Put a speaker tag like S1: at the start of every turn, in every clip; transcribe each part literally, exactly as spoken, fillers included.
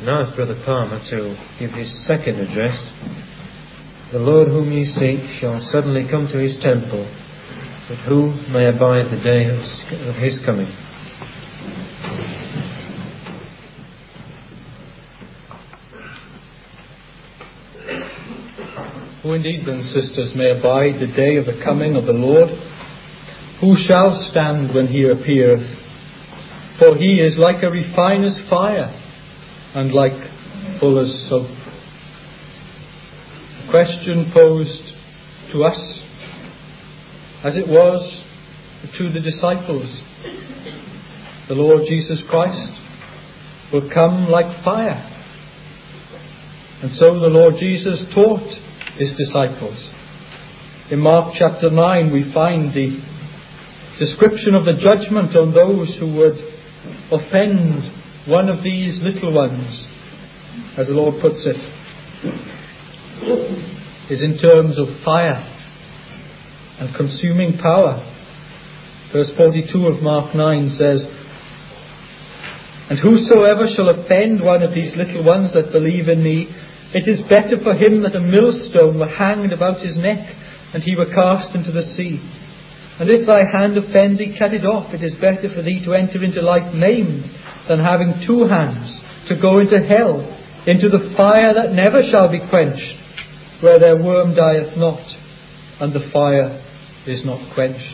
S1: and ask Brother Palmer to give his second address. The Lord whom ye seek shall suddenly come to his temple, but who may abide the day of his coming?
S2: Who indeed then, sisters, may abide the day of the coming of the Lord? Who shall stand when he appeareth? For he is like a refiner's fire, and like fuller's soap. A question posed to us, as it was to the disciples. The Lord Jesus Christ will come like fire. And so the Lord Jesus taught his disciples. In Mark chapter nine we find the description of the judgment on those who would offend one of these little ones, as the Lord puts it, is in terms of fire and consuming power. Verse forty-two of Mark nine says, "And whosoever shall offend one of these little ones that believe in me, it is better for him that a millstone were hanged about his neck, and he were cast into the sea. And if thy hand offend thee, cut it off. It is better for thee to enter into life maimed, than having two hands to go into hell, into the fire that never shall be quenched, where their worm dieth not, and the fire is not quenched.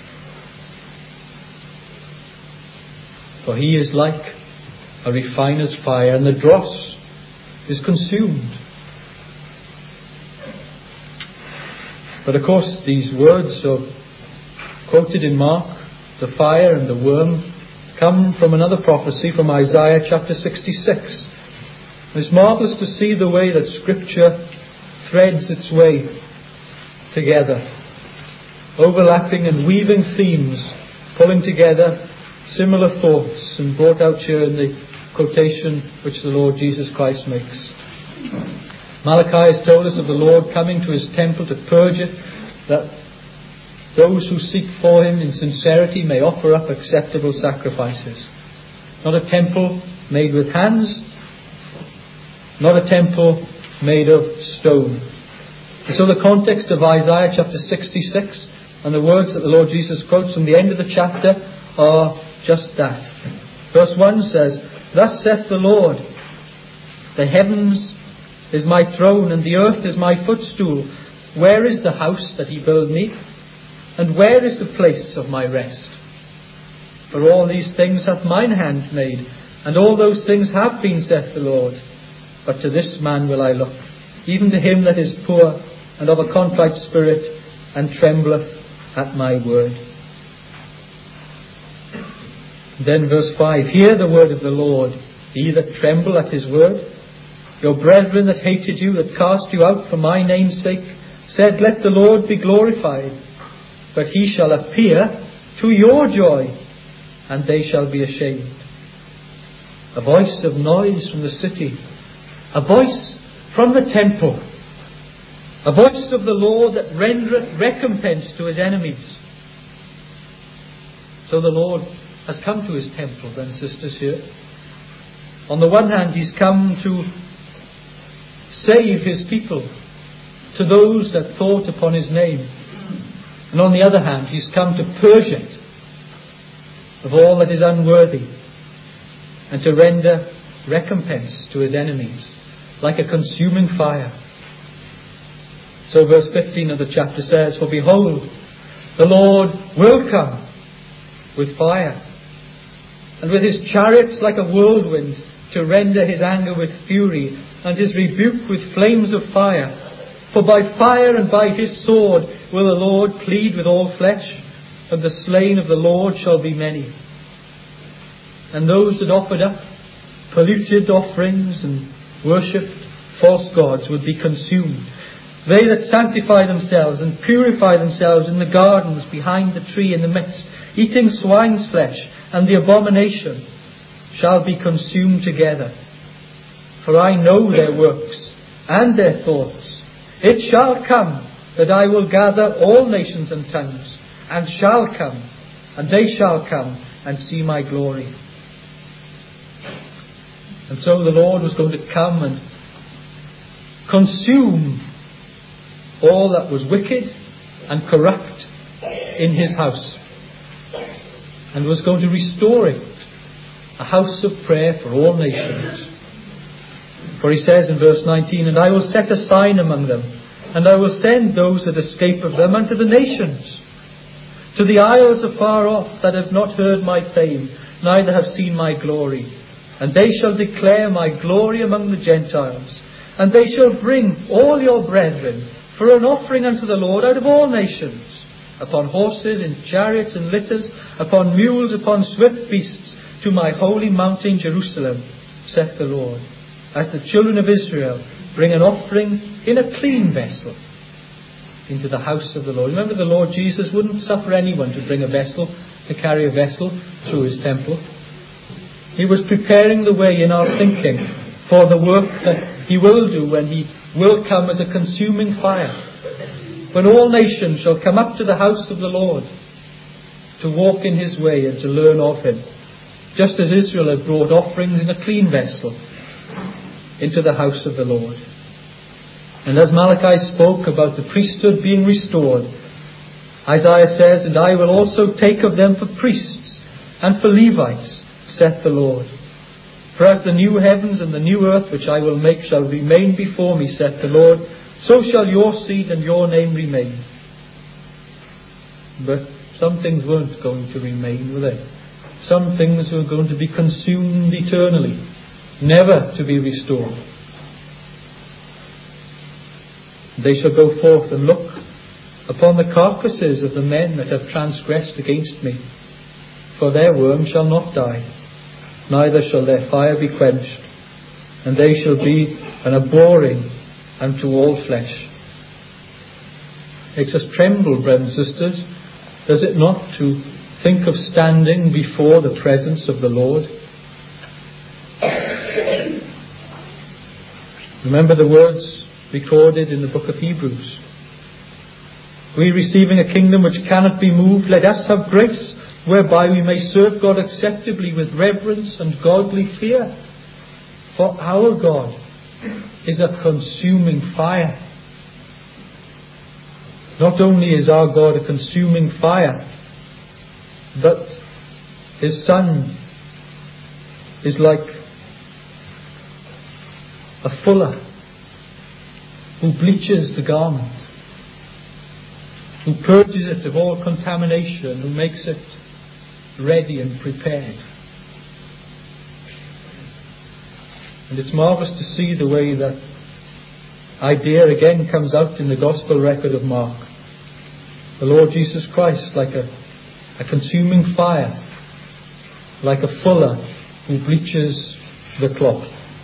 S2: For he is like a refiner's fire, and the dross is consumed." But of course these words are quoted in Mark, the fire and the worm, come from another prophecy from Isaiah chapter sixty-six. It's marvellous to see the way that Scripture threads its way together, overlapping and weaving themes, pulling together similar thoughts, and brought out here in the quotation which the Lord Jesus Christ makes. Malachi has told us of the Lord coming to his temple to purge it, that those who seek for him in sincerity may offer up acceptable sacrifices. Not a temple made with hands, not a temple made of stone. And so the context of Isaiah chapter sixty-six and the words that the Lord Jesus quotes from the end of the chapter are just that. Verse one says, "Thus saith the Lord, the heavens is my throne, and the earth is my footstool. Where is the house that he built me? And where is the place of my rest? For all these things hath mine hand made, and all those things have been, saith the Lord. But to this man will I look, even to him that is poor, and of a contrite spirit, and trembleth at my word." Then verse five, "Hear the word of the Lord, ye that tremble at his word. Your brethren that hated you, that cast you out for my name's sake, said, Let the Lord be glorified. But he shall appear to your joy, and they shall be ashamed. A voice of noise from the city, a voice from the temple, a voice of the Lord that rendereth recompense to his enemies." So the Lord has come to his temple then, sisters, here. On the one hand, he's come to save his people, to those that thought upon his name. And on the other hand, he's come to purge it of all that is unworthy, and to render recompense to his enemies, like a consuming fire. So verse fifteen of the chapter says, "For behold, the Lord will come with fire, and with his chariots like a whirlwind, to render his anger with fury, and his rebuke with flames of fire. For by fire and by his sword will the Lord plead with all flesh, and the slain of the Lord shall be many. And those that offered up polluted offerings and worshipped false gods would be consumed. They that sanctify themselves and purify themselves in the gardens behind the tree in the midst, eating swine's flesh and the abomination, shall be consumed together. For I know their works and their thoughts. It shall come that I will gather all nations and tongues, and shall come, and they shall come and see my glory." And so the Lord was going to come and consume all that was wicked and corrupt in his house, and was going to restore it, a house of prayer for all nations. For he says in verse nineteen, "And I will set a sign among them, and I will send those that escape of them unto the nations, to the isles afar off, that have not heard my fame, neither have seen my glory. And they shall declare my glory among the Gentiles. And they shall bring all your brethren for an offering unto the Lord out of all nations, upon horses, in chariots and litters, upon mules, upon swift beasts, to my holy mountain Jerusalem, saith the Lord, as the children of Israel bring an offering in a clean vessel into the house of the Lord." Remember, the Lord Jesus wouldn't suffer anyone to bring a vessel, to carry a vessel through his temple. He was preparing the way in our thinking for the work that he will do when he will come as a consuming fire, when all nations shall come up to the house of the Lord to walk in his way and to learn of him, just as Israel had brought offerings in a clean vessel into the house of the Lord. And as Malachi spoke about the priesthood being restored, Isaiah says, "And I will also take of them for priests and for Levites, saith the Lord. For as the new heavens and the new earth which I will make shall remain before me, saith the Lord, so shall your seed and your name remain." But some things weren't going to remain, were they? Some things were going to be consumed eternally, never to be restored. "They shall go forth and look upon the carcasses of the men that have transgressed against me, for their worm shall not die, neither shall their fire be quenched, and they shall be an abhorring unto all flesh." It makes us tremble, brothers and sisters, does it not, to think of standing before the presence of the Lord? Remember the words recorded in the book of Hebrews. "We, receiving a kingdom which cannot be moved, let us have grace whereby we may serve God acceptably with reverence and godly fear. For our God is a consuming fire." Not only is our God a consuming fire, but his Son is like a fuller who bleaches the garment, who purges it of all contamination, who makes it ready and prepared. And it's marvellous to see the way that idea again comes out in the Gospel record of Mark. The Lord Jesus Christ like a, a consuming fire, like a fuller who bleaches the cloth.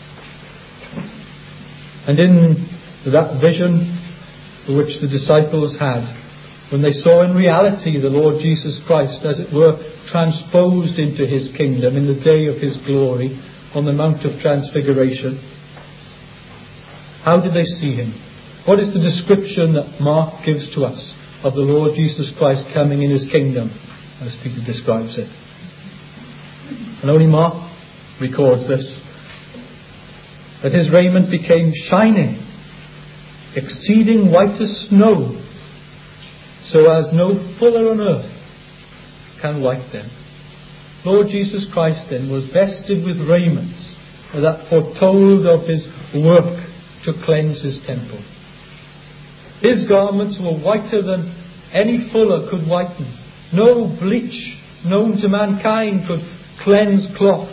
S2: And in that vision which the disciples had, when they saw in reality the Lord Jesus Christ, as it were, transposed into his kingdom in the day of his glory on the Mount of Transfiguration, how did they see him? What is the description that Mark gives to us of the Lord Jesus Christ coming in his kingdom, as Peter describes it? And only Mark records this, that his raiment became shining, exceeding white as snow, so as no fuller on earth can white them. Lord Jesus Christ then was vested with raiments that foretold of his work to cleanse his temple. His garments were whiter than any fuller could whiten. No bleach known to mankind could cleanse cloth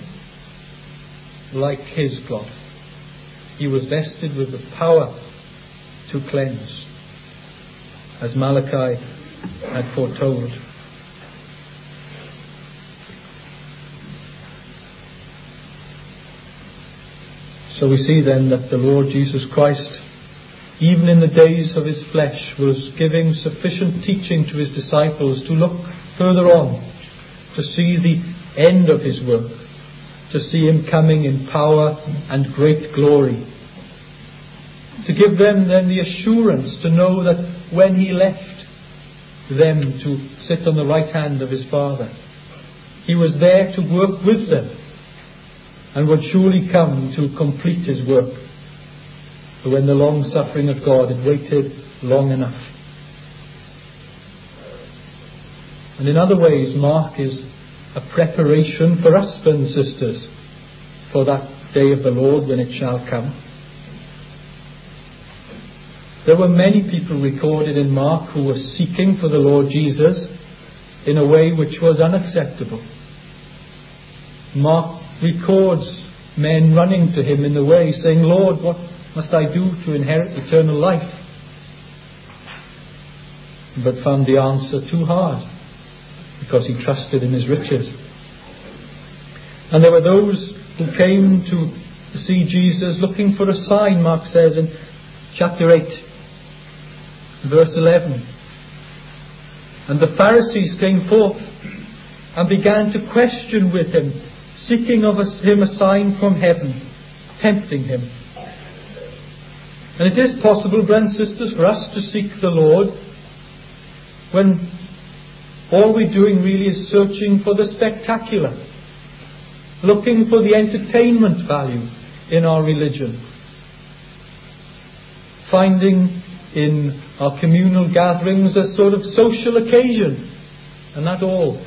S2: like his cloth. He was vested with the power to cleanse, as Malachi had foretold. So we see then that the Lord Jesus Christ, even in the days of his flesh, was giving sufficient teaching to his disciples to look further on, to see the end of his work, to see him coming in power and great glory, to give them then the assurance to know that when he left them to sit on the right hand of his Father, he was there to work with them and would surely come to complete his work. But when the long suffering of God had waited long enough. And in other ways, Mark is a preparation for us, brothers and sisters, for that day of the Lord when it shall come. There were many people recorded in Mark who were seeking for the Lord Jesus in a way which was unacceptable. Mark records men running to him in the way, saying, "Lord, what must I do to inherit eternal life?" But found the answer too hard, because he trusted in his riches. And there were those who came to see Jesus looking for a sign, Mark says in chapter eight, verse eleven. And the Pharisees came forth and began to question with him, seeking of us, him a sign from heaven, tempting him. And it is possible, brothers and sisters, for us to seek the Lord when all we're doing really is searching for the spectacular, looking for the entertainment value in our religion, finding in our communal gatherings a sort of social occasion, and that all.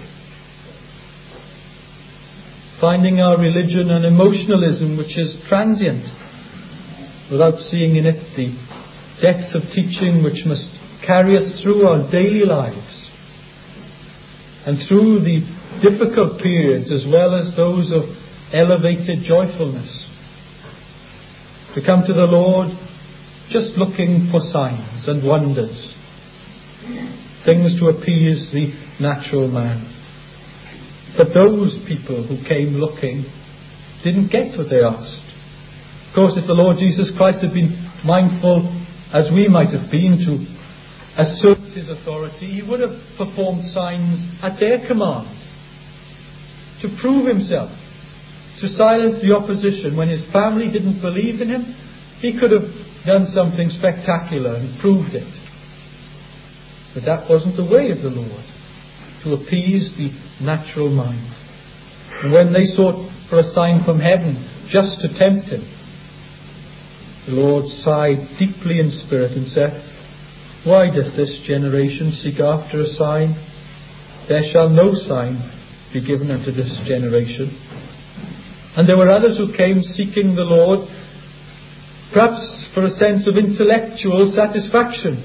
S2: Finding our religion an emotionalism which is transient, without seeing in it the depth of teaching which must carry us through our daily lives, and through the difficult periods as well as those of elevated joyfulness. To come to the Lord just looking for signs and wonders, things to appease the natural man. But those people who came looking didn't get what they asked. Of course, if the Lord Jesus Christ had been mindful, as we might have been, to assert his authority, he would have performed signs at their command to prove himself, to silence the opposition. When his family didn't believe in him, he could have done something spectacular and proved it. But that wasn't the way of the Lord, to appease the natural mind. And when they sought for a sign from heaven just to tempt him, the Lord sighed deeply in spirit and said, "Why doth this generation seek after a sign? There shall no sign be given unto this generation." And there were others who came seeking the Lord, perhaps for a sense of intellectual satisfaction.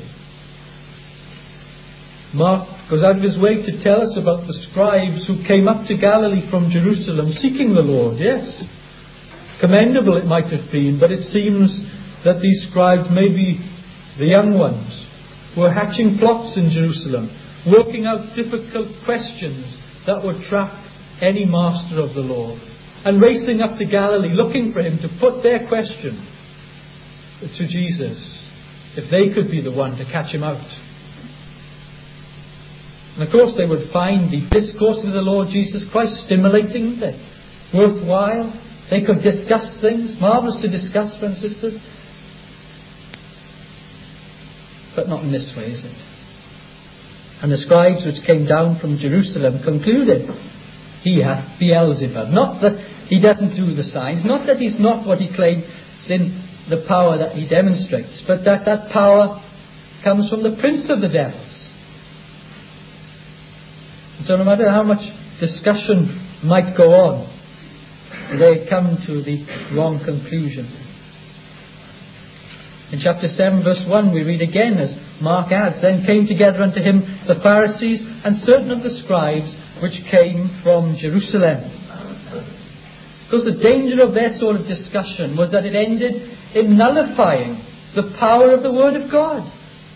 S2: Mark goes out of his way to tell us about the scribes who came up to Galilee from Jerusalem seeking the Lord. Yes, commendable it might have been, but it seems that these scribes, maybe the young ones, were hatching plots in Jerusalem, working out difficult questions that would trap any master of the law, and racing up to Galilee looking for him to put their question to Jesus, if they could be the one to catch him out. And of course they would find the discourse of the Lord Jesus Christ stimulating, they worthwhile. They could discuss things, marvellous to discuss, friends and sisters. But not in this way, is it? And the scribes which came down from Jerusalem concluded, "He hath Beelzebub." Not that he doesn't do the signs, not that he's not what he claims in the power that he demonstrates, but that that power comes from the prince of the devils. And so no matter how much discussion might go on, they come to the wrong conclusion. In chapter seven verse one we read again, as Mark adds, "Then came together unto him the Pharisees and certain of the scribes which came from Jerusalem." Because the danger of their sort of discussion was that it ended in nullifying the power of the Word of God.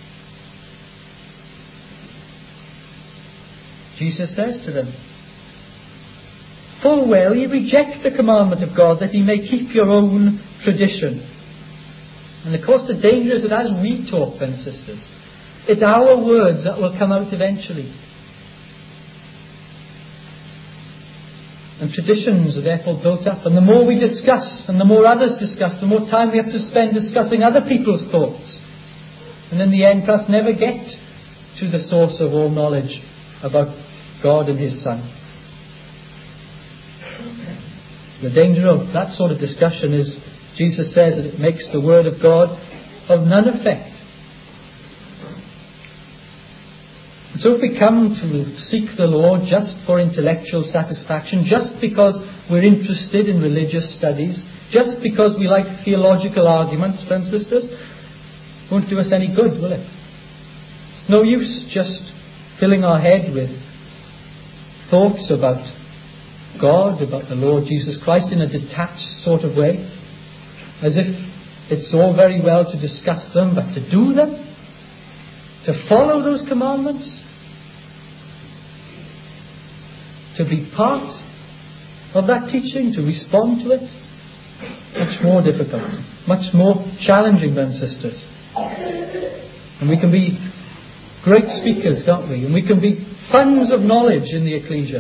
S2: Jesus says to them, "Full well ye reject the commandment of God, that ye may keep your own tradition." And of course the danger is that as we talk, then sisters, it's our words that will come out eventually. And traditions are therefore built up. And the more we discuss, and the more others discuss, the more time we have to spend discussing other people's thoughts. And in the end, perhaps never get to the source of all knowledge about God and His Son. The danger of that sort of discussion is, Jesus says that it makes the Word of God of none effect. And so if we come to seek the Lord just for intellectual satisfaction, just because we're interested in religious studies, just because we like theological arguments, friends and sisters, it won't do us any good, will it? It's no use just filling our head with thoughts about God, about the Lord Jesus Christ in a detached sort of way, as if it's all very well to discuss them, but to do them, to follow those commandments, to be part of that teaching, to respond to it, much more difficult, much more challenging than sisters. And we can be great speakers, can't we? And we can be funds of knowledge in the ecclesia.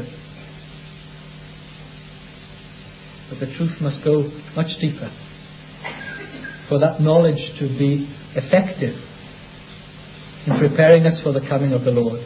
S2: But the truth must go much deeper for that knowledge to be effective in preparing us for the coming of the Lord.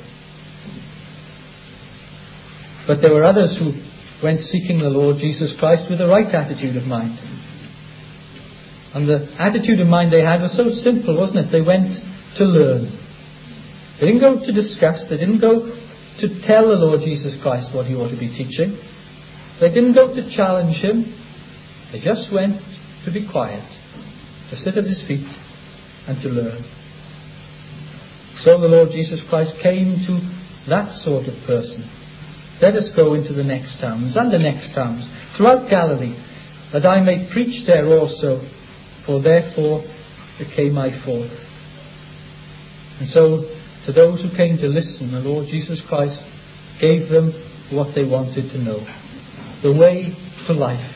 S2: But there were others who went seeking the Lord Jesus Christ with the right attitude of mind. And the attitude of mind they had was so simple, wasn't it? They went to learn. They didn't go to discuss. They didn't go to tell the Lord Jesus Christ what He ought to be teaching. They didn't go to challenge Him. They just went to be quiet, to sit at His feet and to learn. So the Lord Jesus Christ came to that sort of person. Let us go into the next towns and the next towns throughout Galilee, that I may preach there also, for therefore came I forth. And so, to those who came to listen, the Lord Jesus Christ gave them what they wanted to know. The way to life.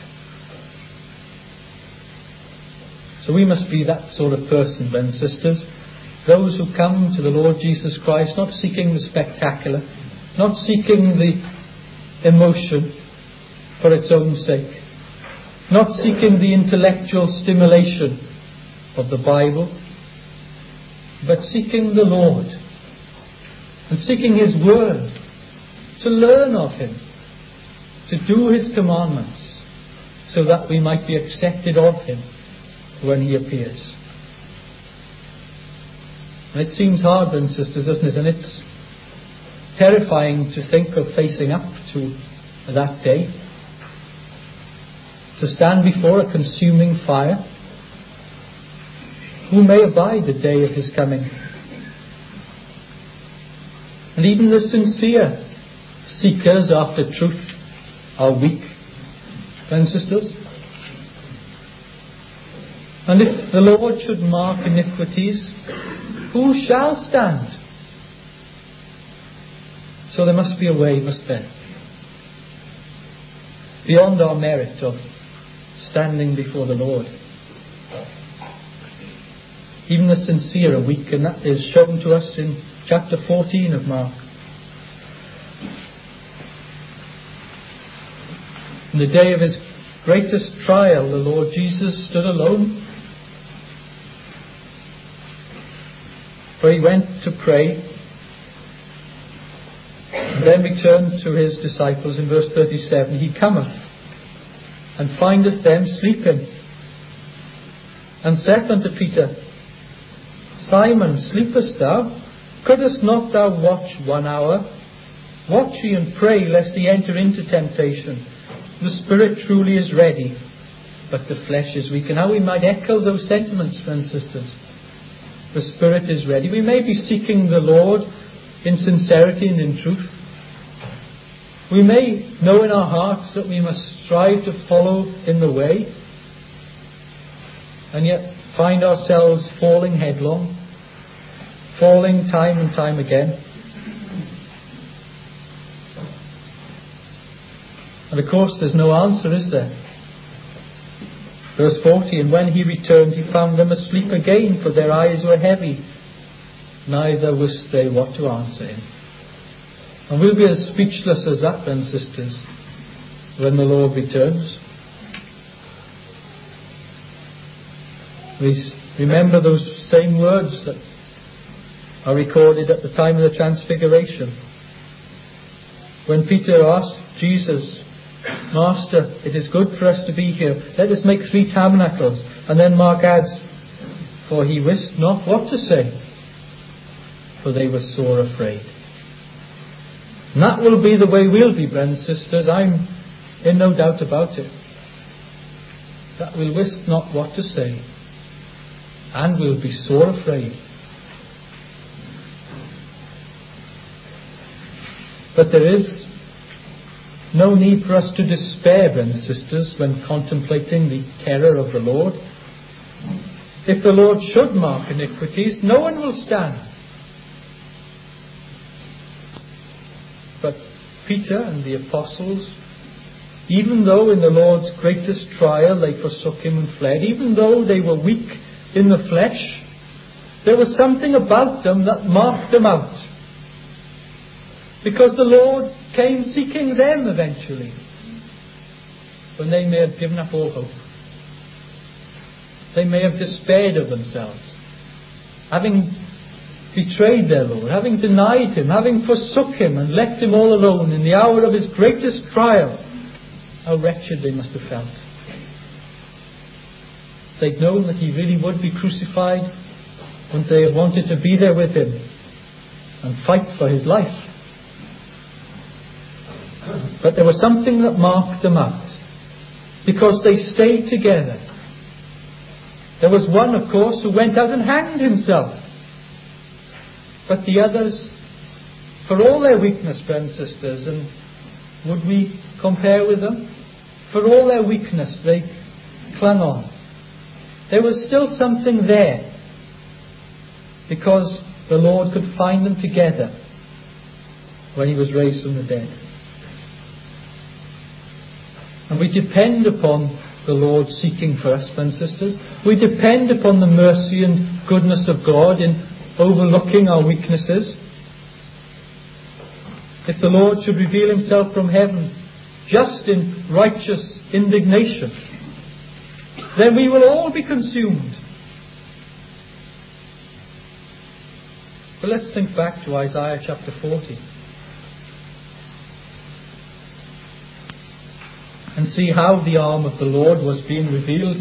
S2: So we must be that sort of person, then, sisters. Those who come to the Lord Jesus Christ, not seeking the spectacular, not seeking the emotion for its own sake, not seeking the intellectual stimulation of the Bible, but seeking the Lord and seeking His Word, to learn of Him, to do His commandments, so that we might be accepted of Him when He appears. And it seems hard then, sisters, doesn't it? And it's terrifying to think of facing up to that day, to stand before a consuming fire. Who may abide the day of His coming? And even the sincere seekers after truth are weak, friends and sisters. And if the Lord should mark iniquities, who shall stand? So there must be a way, must there? Beyond our merit of standing before the Lord. Even the sincere are weak, and that is shown to us in chapter fourteen of Mark. In the day of His greatest trial, the Lord Jesus stood alone. For He went to pray, and then returned to His disciples in verse thirty-seven. He cometh, and findeth them sleeping, and saith unto Peter, Simon, sleepest thou? Couldest not thou watch one hour? Watch ye and pray, lest ye enter into temptation. The spirit truly is ready, but the flesh is weak. And how we might echo those sentiments, friends and sisters. The spirit is ready. We may be seeking the Lord in sincerity and in truth. We may know in our hearts that we must strive to follow in the way, and yet find ourselves falling headlong, falling time and time again. And of course there's no answer, is there? Verse forty, and when He returned, He found them asleep again, for their eyes were heavy, neither wist they what to answer Him. And we'll be as speechless as that then, sisters, when the Lord returns. We remember those same words that are recorded at the time of the Transfiguration. When Peter asked Jesus, Master, it is good for us to be here. Let us make three tabernacles. And then Mark adds, for he wist not what to say, for they were sore afraid. And that will be the way we'll be, brothers and sisters. I'm in no doubt about it. That we'll wist not what to say, and we'll be sore afraid. But there is no need for us to despair, brothers and sisters, when contemplating the terror of the Lord. If the Lord should mark iniquities, no one will stand. But Peter and the apostles, even though in the Lord's greatest trial they forsook him and fled, even though they were weak in the flesh, there was something about them that marked them out. Because the Lord came seeking them eventually, when they may have given up all hope. They may have despaired of themselves, having betrayed their Lord, having denied him, having forsook him and left him all alone in the hour of his greatest trial. How wretched they must have felt. If they'd known that he really would be crucified, wouldn't they have wanted to be there with him and fight for his life? But there was something that marked them out, because they stayed together. There was one, of course, who went out and hanged himself. But the others, for all their weakness, brothers and sisters, and would we compare with them? For all their weakness, they clung on. There was still something there, because the Lord could find them together when he was raised from the dead. And we depend upon the Lord seeking for us, brothers and sisters. We depend upon the mercy and goodness of God in overlooking our weaknesses. If the Lord should reveal himself from heaven just in righteous indignation, then we will all be consumed. But let's think back to Isaiah chapter forty and see how the arm of the Lord was being revealed.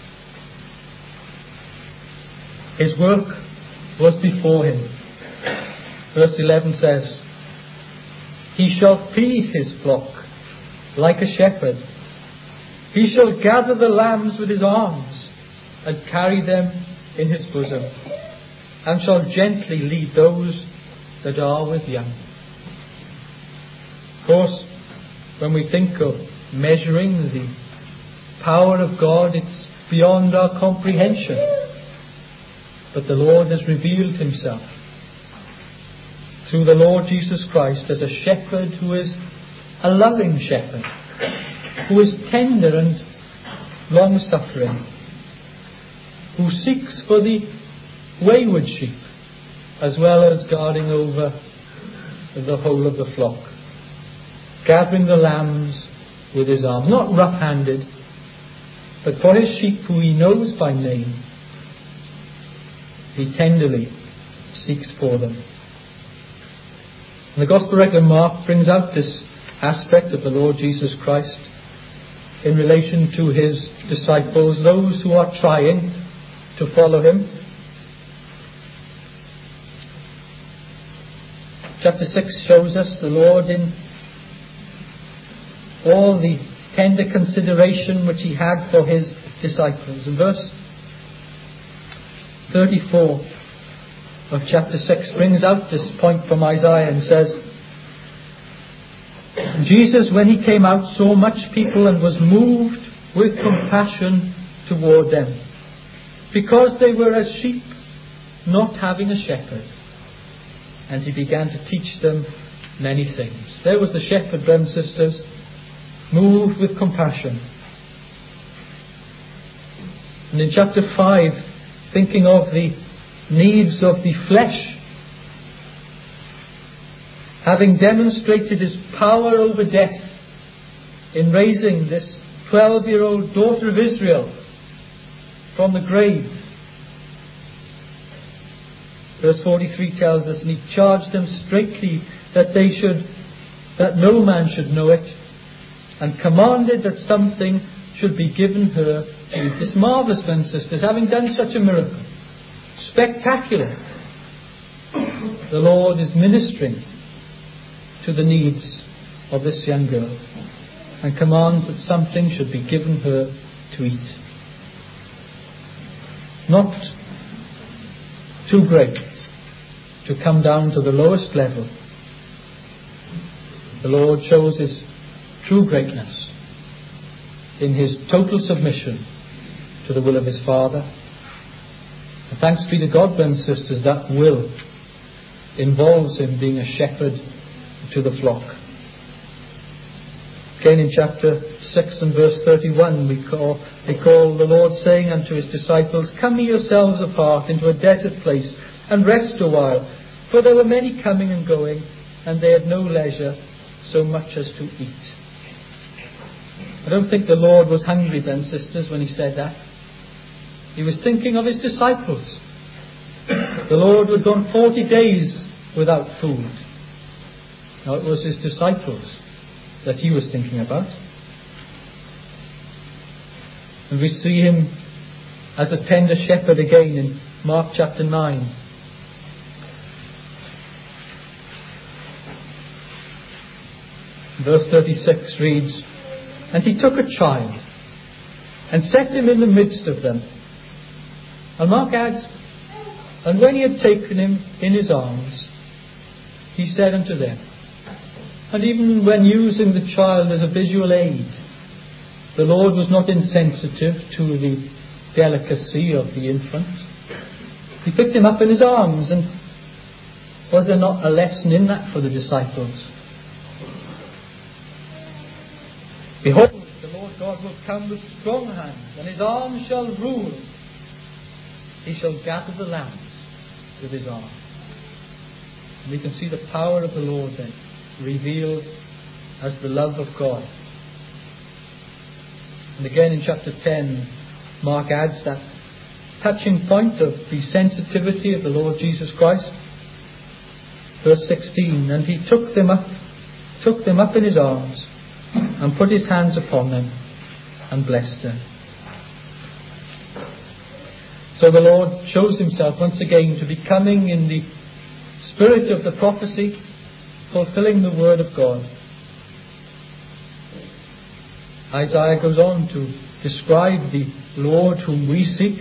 S2: His work was before him. Verse eleven says, he shall feed his flock like a shepherd. He shall gather the lambs with his arms and carry them in his bosom, and shall gently lead those that are with young. Of course, when we think of measuring the power of God, it's beyond our comprehension. But the Lord has revealed himself through the Lord Jesus Christ as a shepherd who is a loving shepherd, who is tender and long-suffering, who seeks for the wayward sheep, as well as guarding over the whole of the flock, gathering the lambs with his arm, not rough-handed, but for his sheep who he knows by name, he tenderly seeks for them. And the Gospel writer Mark brings out this aspect of the Lord Jesus Christ in relation to his disciples, those who are trying to follow him. Chapter six shows us the Lord in all the tender consideration which he had for his disciples. In verse thirty-four of chapter six brings out this point from Isaiah and says, Jesus, when he came out, saw much people and was moved with compassion toward them, because they were as sheep not having a shepherd. And he began to teach them many things. There was the shepherd, brothers and sisters, moved with compassion. And in chapter five, thinking of the needs of the flesh, having demonstrated his power over death in raising this twelve-year-old daughter of Israel from the grave. Verse forty-three tells us, and he charged them straitly that they should, that no man should know it, and commanded that something should be given her to eat. It's marvellous, brothers and sisters, having done such a miracle. Spectacular. The Lord is ministering to the needs of this young girl and commands that something should be given her to eat. Not too great to come down to the lowest level. The Lord shows His true greatness in His total submission to the will of His Father. And thanks be to God, brothers and sisters, that will involves Him being a shepherd to the flock. Again in chapter six and verse thirty-one we call, we call the Lord saying unto His disciples, Come ye yourselves apart into a desert place and rest a while, for there were many coming and going, and they had no leisure so much as to eat. I don't think the Lord was hungry then, sisters, when He said that. He was thinking of His disciples. The Lord had gone forty days without food. Now it was His disciples that He was thinking about. And we see Him as a tender shepherd again in Mark chapter nine. Verse thirty-six reads, And He took a child and set him in the midst of them. And Mark adds, And when He had taken him in His arms, He said unto them, and even when using the child as a visual aid, the Lord was not insensitive to the delicacy of the infant. He picked him up in His arms, and was there not a lesson in that for the disciples? Behold, the Lord God will come with strong hands, and His arm shall rule. He shall gather the lambs with His arm. And we can see the power of the Lord then revealed as the love of God. And again in chapter ten, Mark adds that touching point of the sensitivity of the Lord Jesus Christ. Verse sixteen, And He took them up, took them up in His arms, and put His hands upon them, and blessed them. So the Lord shows Himself once again to be coming in the spirit of the prophecy, fulfilling the word of God. Isaiah goes on to describe the Lord whom we seek.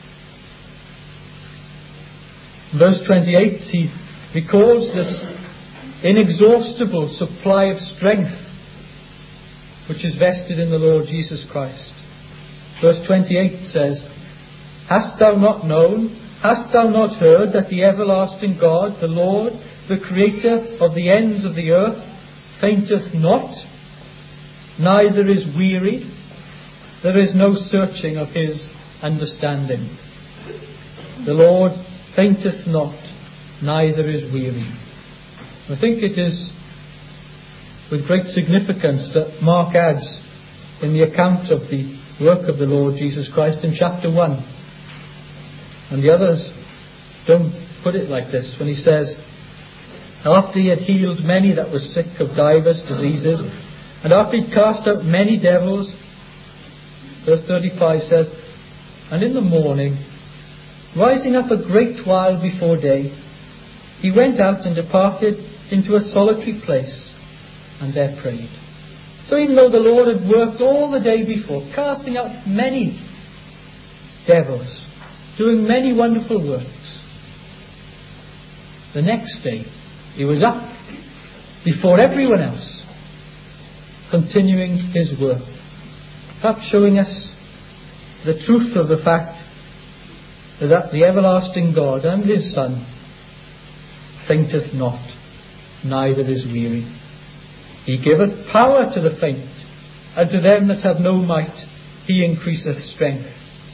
S2: Verse twenty-eight, he recalls this inexhaustible supply of strength which is vested in the Lord Jesus Christ. Verse twenty-eight says, Hast thou not known, hast thou not heard that the everlasting God, the Lord, the Creator of the ends of the earth, fainteth not, neither is weary? There is no searching of His understanding. The Lord fainteth not, neither is weary. I think it is with great significance that Mark adds in the account of the work of the Lord Jesus Christ in chapter one. And the others don't put it like this when he says, After He had healed many that were sick of divers diseases, and after He had cast out many devils, verse thirty-five says, And in the morning, rising up a great while before day, He went out and departed into a solitary place, and there prayed. So even though the Lord had worked all the day before, casting out many devils, doing many wonderful works, the next day He was up before everyone else, continuing His work, perhaps showing us the truth of the fact that the everlasting God and His Son fainteth not, neither is weary. He giveth power to the faint, and to them that have no might He increaseth strength.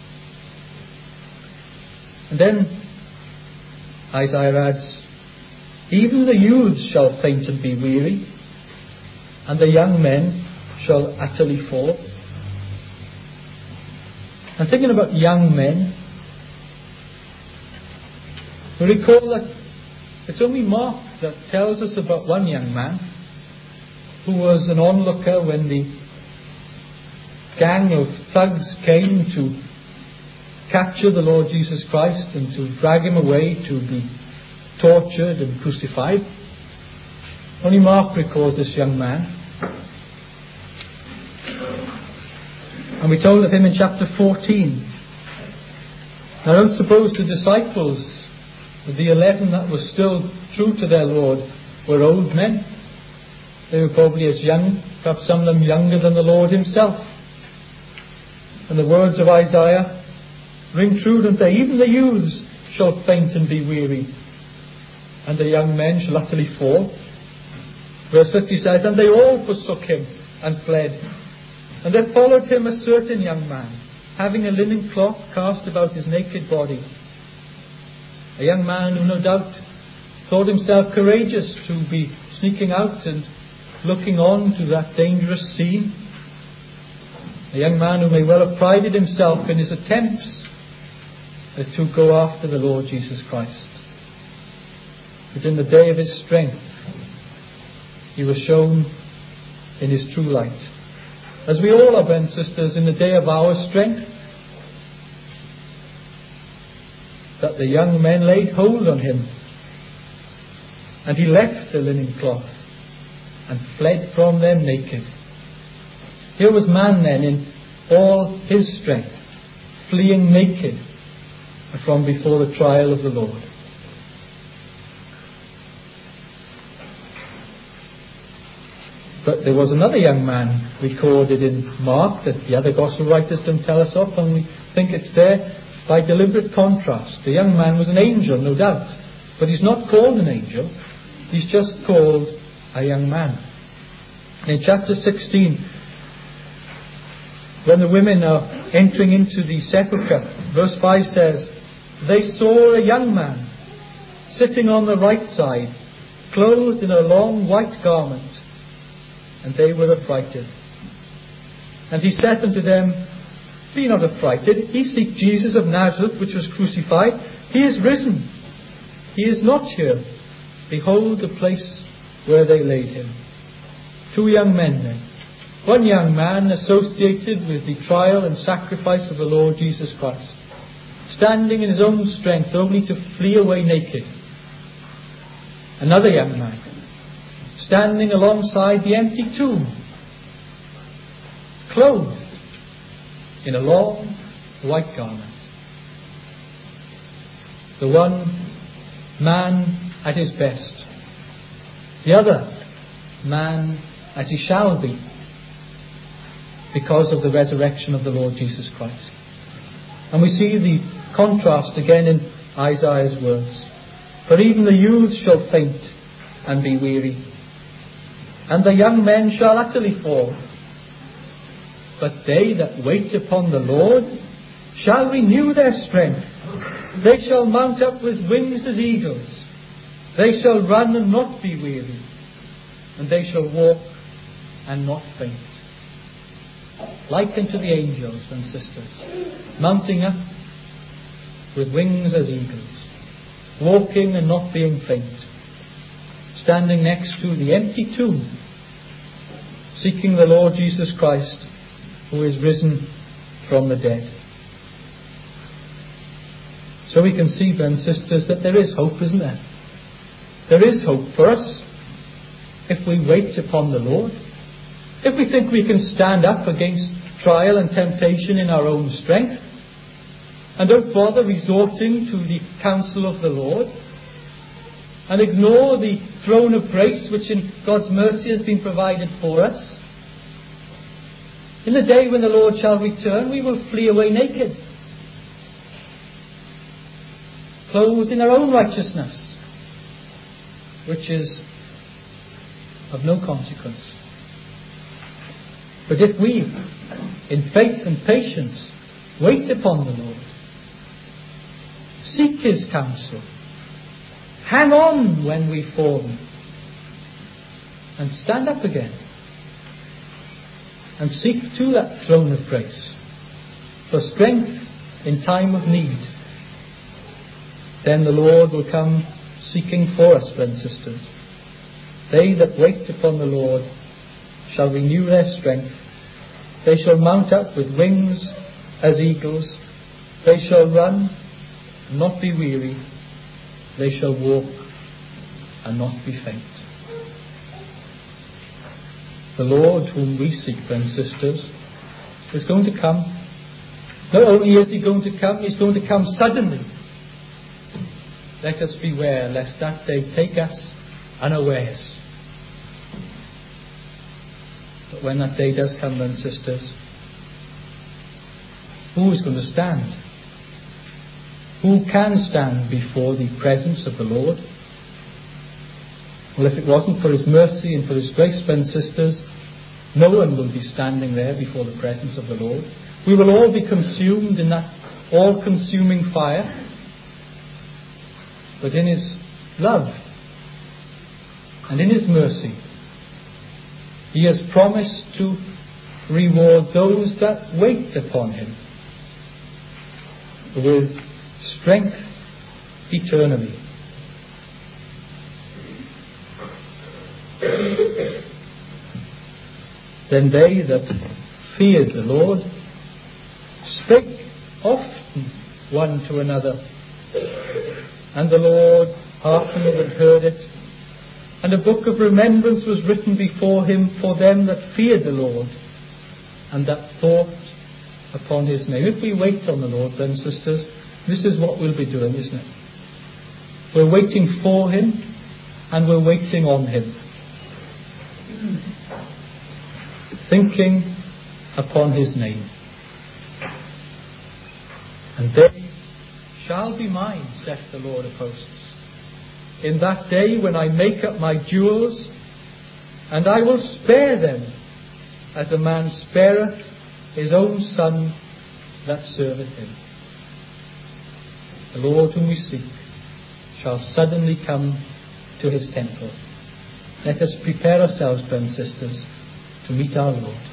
S2: And then Isaiah adds, Even the youths shall faint and be weary, and the young men shall utterly fall. And thinking about young men, we recall that it's only Mark that tells us about one young man who was an onlooker when the gang of thugs came to capture the Lord Jesus Christ and to drag him away to be tortured and crucified. Only Mark records this young man. And we told of him in chapter fourteen. Now, I don't suppose the disciples, the eleven that were still true to their Lord, were old men. They were probably as young, perhaps some of them younger than the Lord himself. And the words of Isaiah ring true, don't they? Even the youths shall faint and be weary, and the young men shall utterly fall. Verse fifty says, and they all forsook him and fled. And there followed him a certain young man, having a linen cloth cast about his naked body. A young man who no doubt thought himself courageous to be sneaking out and looking on to that dangerous scene. A young man who may well have prided himself in his attempts to go after the Lord Jesus Christ. But in the day of his strength, he was shown in his true light. As we all are, brothers and sisters, in the day of our strength, that the young men laid hold on him, and he left the linen cloth and fled from them naked. Here was man then in all his strength, fleeing naked from before the trial of the Lord. But there was another young man recorded in Mark that the other gospel writers don't tell us of, and we think it's there by deliberate contrast. The young man was an angel, no doubt, but he's not called an angel. He's just called a young man. In chapter sixteen, when the women are entering into the sepulchre, verse five says, they saw a young man sitting on the right side, clothed in a long white garment, and they were affrighted. And he said unto them, be not affrighted, ye seek Jesus of Nazareth, which was crucified. He is risen. He is not here. Behold the place where they laid him. Two young men then. One young man associated with the trial and sacrifice of the Lord Jesus Christ, standing in his own strength only to flee away naked. Another young man standing alongside the empty tomb, clothed in a long white garment. The one man at his best, the other man as he shall be because of the resurrection of the Lord Jesus Christ. And we see the contrast again in Isaiah's words. For even the youths shall faint and be weary, and the young men shall utterly fall. But they that wait upon the Lord shall renew their strength. They shall mount up with wings as eagles. They shall run and not be weary, and they shall walk and not faint. Like unto the angels and sisters, mounting up with wings as eagles, walking and not being faint, standing next to the empty tomb, seeking the Lord Jesus Christ, who is risen from the dead. So we can see, brothers and sisters, that there is hope, isn't there? There is hope for us if we wait upon the Lord. If we think we can stand up against trial and temptation in our own strength, and don't bother resorting to the counsel of the Lord, and ignore the throne of grace which in God's mercy has been provided for us, in the day when the Lord shall return, we will flee away naked, clothed in our own righteousness, which is of no consequence. But if we, in faith and patience, wait upon the Lord, seek His counsel, hang on when we fall, and stand up again, and seek to that throne of grace for strength in time of need, then the Lord will come seeking for us, brothers and sisters. They that wait upon the Lord shall renew their strength. They shall mount up with wings as eagles. They shall run and not be weary. They shall walk and not be faint. The Lord whom we seek, friends and sisters, is going to come. Not only is He going to come, He's going to come suddenly. Let us beware lest that day take us unawares. But when that day does come, then, sisters, who is going to stand? Who can stand before the presence of the Lord? Well, if it wasn't for His mercy and for His grace, friends and sisters, no one will be standing there before the presence of the Lord. We will all be consumed in that all-consuming fire. But in His love and in His mercy, He has promised to reward those that wait upon Him with strength eternally. Then they that feared the Lord spake often one to another, and the Lord hearkened and heard it. And a book of remembrance was written before Him for them that feared the Lord, and that thought upon His name. If we wait on the Lord, then, sisters, this is what we'll be doing, isn't it? We're waiting for Him, and we're waiting on Him. Thinking upon His name. And they shall be mine, saith the Lord of hosts, in that day when I make up my jewels, and I will spare them, as a man spareth his own son that serveth him. The Lord whom we seek shall suddenly come to His temple. Let us prepare ourselves, friends and sisters, to meet our Lord.